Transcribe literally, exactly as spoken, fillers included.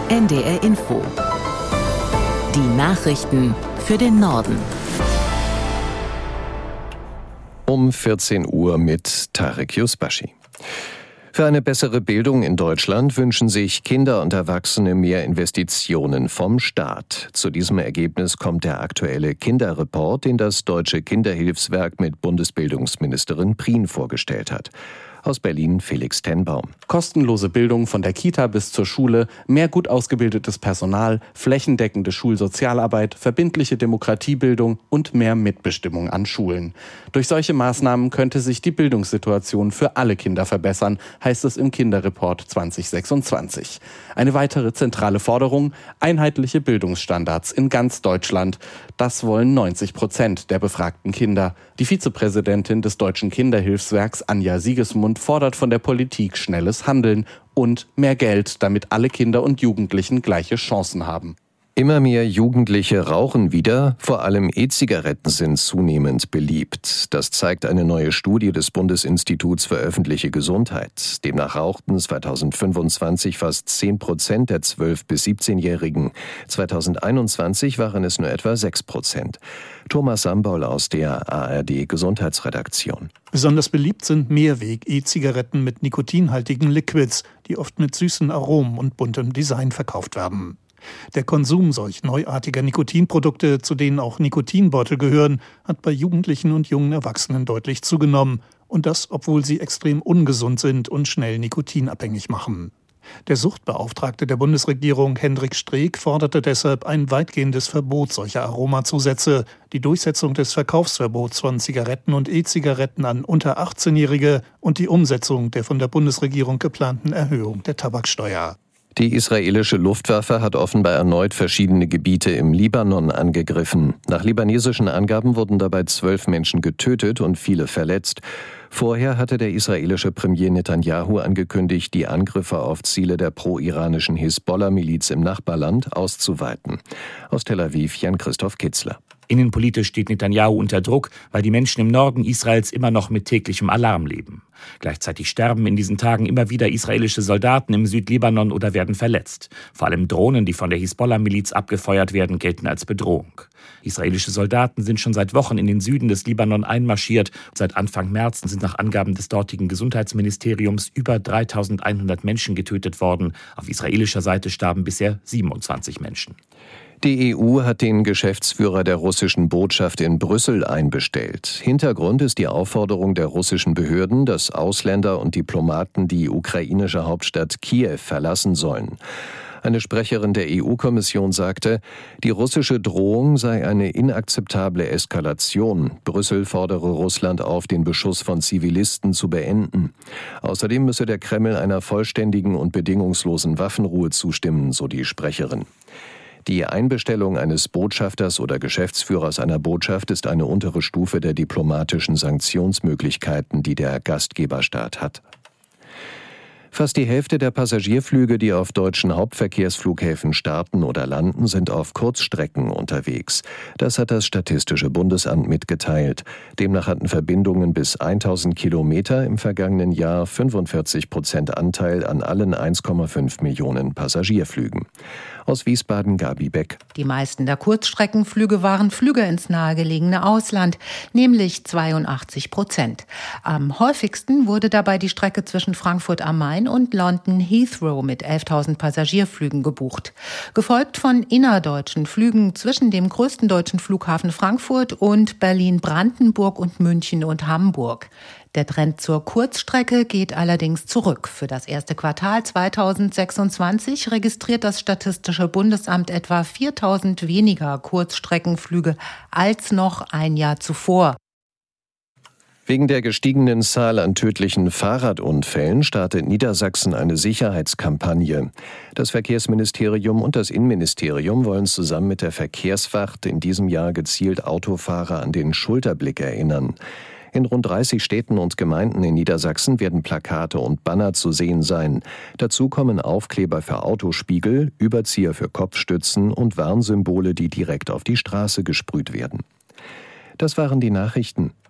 N D R Info. Die Nachrichten für den Norden. Um vierzehn Uhr mit Tarek Yusbashi. Für eine bessere Bildung in Deutschland wünschen sich Kinder und Erwachsene mehr Investitionen vom Staat. Zu diesem Ergebnis kommt der aktuelle Kinderreport, den das Deutsche Kinderhilfswerk mit Bundesbildungsministerin Prien vorgestellt hat. Aus Berlin Felix Tenbaum. Kostenlose Bildung von der Kita bis zur Schule, mehr gut ausgebildetes Personal, flächendeckende Schulsozialarbeit, verbindliche Demokratiebildung und mehr Mitbestimmung an Schulen. Durch solche Maßnahmen könnte sich die Bildungssituation für alle Kinder verbessern, heißt es im Kinderreport zwanzig sechsundzwanzig. Eine weitere zentrale Forderung: einheitliche Bildungsstandards in ganz Deutschland. Das wollen neunzig Prozent der befragten Kinder. Die Vizepräsidentin des Deutschen Kinderhilfswerks, Anja Siegesmund, fordert von der Politik schnelles Handeln und mehr Geld, damit alle Kinder und Jugendlichen gleiche Chancen haben. Immer mehr Jugendliche rauchen wieder, vor allem E-Zigaretten sind zunehmend beliebt. Das zeigt eine neue Studie des Bundesinstituts für öffentliche Gesundheit. Demnach rauchten zweitausendfünfundzwanzig fast zehn Prozent der zwölf- bis siebzehnjährigen. zweitausendeinundzwanzig waren es nur etwa sechs Prozent. Thomas Samboll aus der A R D-Gesundheitsredaktion. Besonders beliebt sind Mehrweg-E-Zigaretten mit nikotinhaltigen Liquids, die oft mit süßen Aromen und buntem Design verkauft werden. Der Konsum solch neuartiger Nikotinprodukte, zu denen auch Nikotinbeutel gehören, hat bei Jugendlichen und jungen Erwachsenen deutlich zugenommen. Und das, obwohl sie extrem ungesund sind und schnell nikotinabhängig machen. Der Suchtbeauftragte der Bundesregierung, Hendrik Streeck, forderte deshalb ein weitgehendes Verbot solcher Aromazusätze, die Durchsetzung des Verkaufsverbots von Zigaretten und E-Zigaretten an unter achtzehnjährige und die Umsetzung der von der Bundesregierung geplanten Erhöhung der Tabaksteuer. Die israelische Luftwaffe hat offenbar erneut verschiedene Gebiete im Libanon angegriffen. Nach libanesischen Angaben wurden dabei zwölf Menschen getötet und viele verletzt. Vorher hatte der israelische Premier Netanyahu angekündigt, die Angriffe auf Ziele der pro-iranischen Hisbollah-Miliz im Nachbarland auszuweiten. Aus Tel Aviv Jan-Christoph Kitzler. Innenpolitisch steht Netanyahu unter Druck, weil die Menschen im Norden Israels immer noch mit täglichem Alarm leben. Gleichzeitig sterben in diesen Tagen immer wieder israelische Soldaten im Südlibanon oder werden verletzt. Vor allem Drohnen, die von der Hisbollah-Miliz abgefeuert werden, gelten als Bedrohung. Israelische Soldaten sind schon seit Wochen in den Süden des Libanon einmarschiert. Seit Anfang März sind nach Angaben des dortigen Gesundheitsministeriums über dreitausendeinhundert Menschen getötet worden. Auf israelischer Seite starben bisher siebenundzwanzig Menschen. Die E U hat den Geschäftsführer der russischen Botschaft in Brüssel einbestellt. Hintergrund ist die Aufforderung der russischen Behörden, dass Ausländer und Diplomaten die ukrainische Hauptstadt Kiew verlassen sollen. Eine Sprecherin der E U-Kommission sagte, die russische Drohung sei eine inakzeptable Eskalation. Brüssel fordere Russland auf, den Beschuss von Zivilisten zu beenden. Außerdem müsse der Kreml einer vollständigen und bedingungslosen Waffenruhe zustimmen, so die Sprecherin. Die Einbestellung eines Botschafters oder Geschäftsführers einer Botschaft ist eine untere Stufe der diplomatischen Sanktionsmöglichkeiten, die der Gastgeberstaat hat. Fast die Hälfte der Passagierflüge, die auf deutschen Hauptverkehrsflughäfen starten oder landen, sind auf Kurzstrecken unterwegs. Das hat das Statistische Bundesamt mitgeteilt. Demnach hatten Verbindungen bis tausend Kilometer im vergangenen Jahr fünfundvierzig Prozent Anteil an allen eins Komma fünf Millionen Passagierflügen. Aus Wiesbaden Gabi Beck. Die meisten der Kurzstreckenflüge waren Flüge ins nahegelegene Ausland, nämlich zweiundachtzig Prozent. Am häufigsten wurde dabei die Strecke zwischen Frankfurt am Main und London Heathrow mit elftausend Passagierflügen gebucht. Gefolgt von innerdeutschen Flügen zwischen dem größten deutschen Flughafen Frankfurt und Berlin-Brandenburg und München und Hamburg. Der Trend zur Kurzstrecke geht allerdings zurück. Für das erste Quartal zweitausendsechsundzwanzig registriert das Statistische Bundesamt etwa viertausend weniger Kurzstreckenflüge als noch ein Jahr zuvor. Wegen der gestiegenen Zahl an tödlichen Fahrradunfällen startet Niedersachsen eine Sicherheitskampagne. Das Verkehrsministerium und das Innenministerium wollen zusammen mit der Verkehrswacht in diesem Jahr gezielt Autofahrer an den Schulterblick erinnern. In rund dreißig Städten und Gemeinden in Niedersachsen werden Plakate und Banner zu sehen sein. Dazu kommen Aufkleber für Autospiegel, Überzieher für Kopfstützen und Warnsymbole, die direkt auf die Straße gesprüht werden. Das waren die Nachrichten.